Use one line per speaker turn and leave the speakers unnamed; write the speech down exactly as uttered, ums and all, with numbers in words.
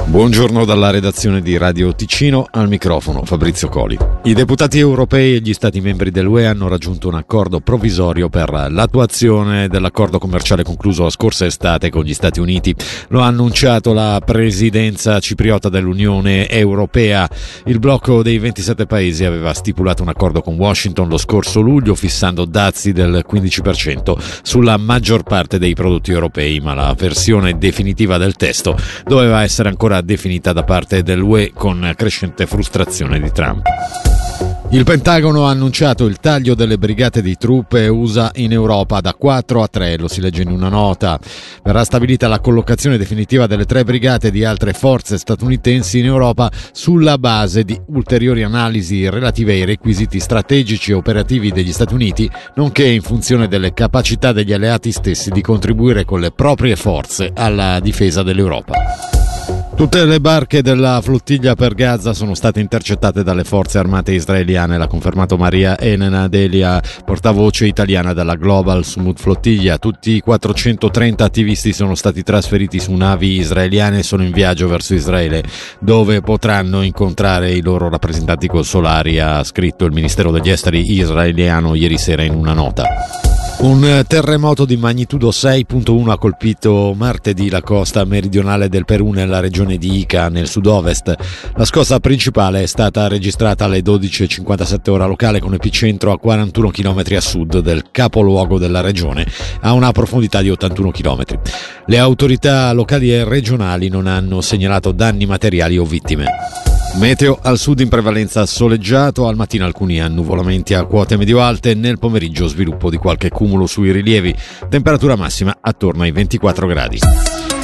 Buongiorno dalla redazione di Radio Ticino, al microfono Fabrizio Coli. I deputati europei e gli stati membri dell'U E hanno raggiunto un accordo provvisorio per l'attuazione dell'accordo commerciale concluso la scorsa estate con gli Stati Uniti. Lo ha annunciato la presidenza cipriota dell'Unione Europea. Il blocco dei ventisette paesi aveva stipulato un accordo con Washington lo scorso luglio, fissando dazi del quindici per cento sulla maggior parte dei prodotti europei, ma la versione definitiva del testo doveva essere ancora definita da parte dell'U E, con crescente frustrazione di Trump. Il Pentagono ha annunciato il taglio delle brigate di truppe U S A in Europa da quattro a tre, lo si legge in una nota. Verrà stabilita la collocazione definitiva delle tre brigate di altre forze statunitensi in Europa sulla base di ulteriori analisi relative ai requisiti strategici e operativi degli Stati Uniti, nonché in funzione delle capacità degli alleati stessi di contribuire con le proprie forze alla difesa dell'Europa. Tutte le barche della flottiglia per Gaza sono state intercettate dalle forze armate israeliane, l'ha confermato Maria Elena Delia, portavoce italiana della Global Sumud Flottiglia. Tutti i quattrocentotrenta attivisti sono stati trasferiti su navi israeliane e sono in viaggio verso Israele, dove potranno incontrare i loro rappresentanti consolari, ha scritto il Ministero degli Esteri israeliano ieri sera in una nota. Un terremoto di magnitudo sei virgola uno ha colpito martedì la costa meridionale del Perù, nella regione di Ica, nel sud-ovest. La scossa principale è stata registrata alle dodici e cinquantasette ora locale, con epicentro a quarantuno chilometri a sud del capoluogo della regione, a una profondità di ottantuno chilometri. Le autorità locali e regionali non hanno segnalato danni materiali o vittime. Meteo: al sud in prevalenza soleggiato, al mattino alcuni annuvolamenti a quote medio-alte, nel pomeriggio sviluppo di qualche cumulo sui rilievi, temperatura massima attorno ai ventiquattro gradi.